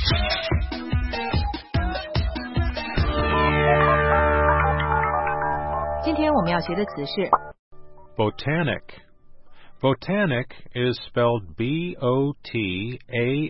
今天我们要学的词是 Botanic. Botanic is spelled B-O-T-A-N-I-C.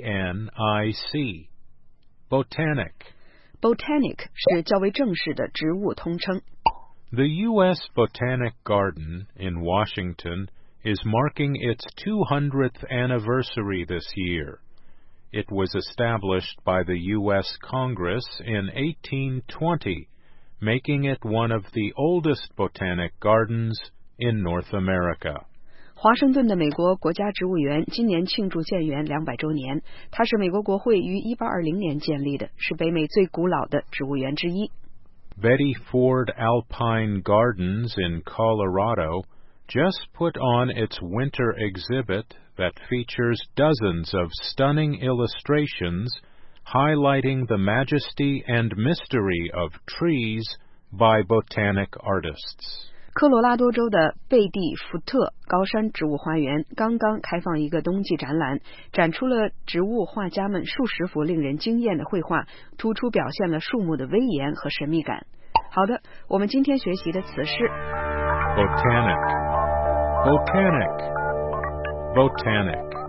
Botanic. Botanic 是较为正式的植物通称。 The U.S. Botanic Garden in Washington is marking its 200th anniversary this year. It was established by the U.S. Congress in 1820, making it one of the oldest botanic gardens in North America. 华盛顿的美国国家植物园今年庆祝建园200周年，它是美国国会于1820年建立的，是北美最古老的植物园之一。 Betty Ford Alpine Gardens in Colorado just put on its winter exhibit that features dozens of stunning illustrations highlighting the majesty and mystery of trees by botanic artists. 科罗拉多州的贝蒂福特高山植物花园刚刚开放一个冬季展览，展出了植物画家们数十幅令人惊艳的绘画，突出表现了树木的威严和神秘感。好的，我们今天学习的词是 Botanic. Botanic. Botanic.